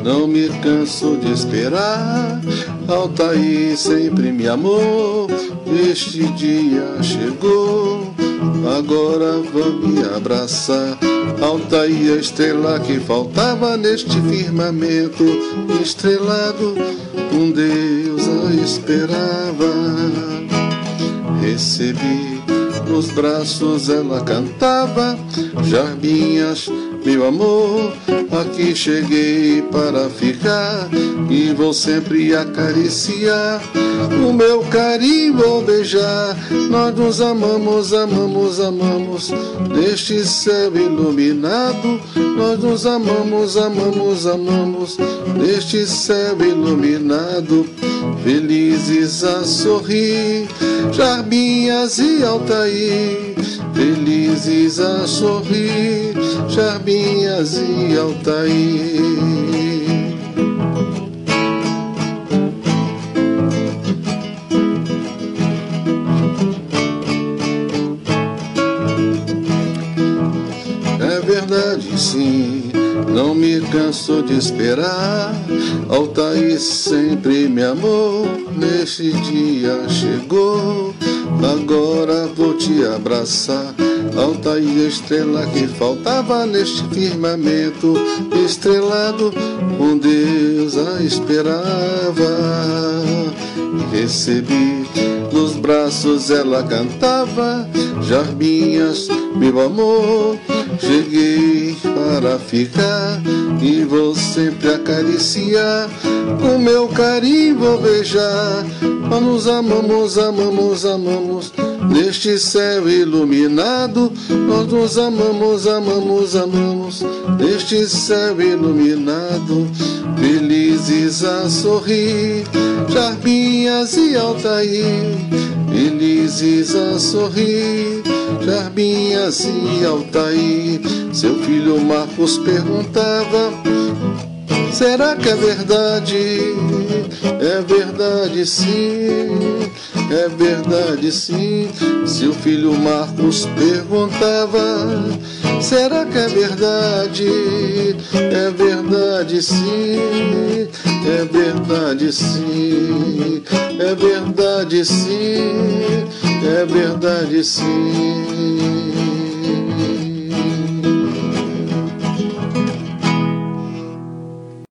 não me canso de esperar. Altair sempre me amou, este dia chegou, agora vou me abraçar. Altair, a estrela que faltava neste firmamento estrelado, um Deus a esperava. Recebi nos braços, ela cantava: Jarbinhas, meu amor, aqui cheguei para ficar e vou sempre acariciar. O meu carinho vou beijar. Nós nos amamos, amamos, amamos, neste céu iluminado. Nós nos amamos, amamos, amamos, neste céu iluminado. Felizes a sorrir, Jarbinhas e Altair. Felizes a sorrir, Jarbinhas e Altair. É verdade, sim, não me canso de esperar. Altair sempre me amou, neste dia chegou, agora vou te abraçar. Altair, a estrela que faltava neste firmamento estrelado, um Deus a esperava. E recebi nos braços, ela cantava: Jarbinhas, meu amor, cheguei para ficar e vou sempre acariciar. Com meu carinho vou beijar. Nós nos amamos, amamos, amamos, neste céu iluminado. Nós nos amamos, amamos, amamos, neste céu iluminado. Felizes a sorrir, Jarbinhas e Altair. Felizes a sorrir, Jarbinhas e Altair. Seu filho Marcos perguntava: será que é verdade? É verdade, sim, é verdade, sim. Seu filho Marcos perguntava: será que é verdade? É verdade, sim, é verdade, sim, é verdade, sim, é verdade, sim.